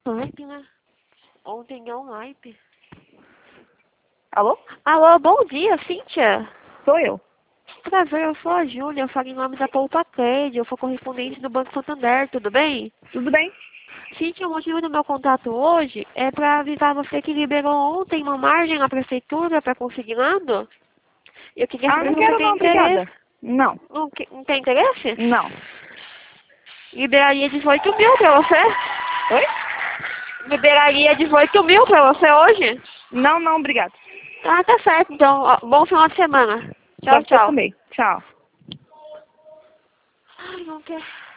Naipe, né? Ontem deu um naipe. Alô? Alô, bom dia, Cíntia. Sou eu. Prazer, eu sou a Júlia, eu falo em nome da Poupa Cred, eu sou correspondente do Banco Santander, tudo bem? Tudo bem? Cíntia, o motivo do meu contato hoje é para avisar você que liberou ontem uma margem na prefeitura para consignado. Eu queria saber Não se você quero tem não, interesse. obrigada. Não, Não tem interesse? não. Liberaria 18 mil para você. Oi? Liberaria 18 mil para você hoje? Não, obrigada. Tá certo, então. Ó, bom final de semana. Pra Tchau, você tchau. também. Tchau. Ai, não quer.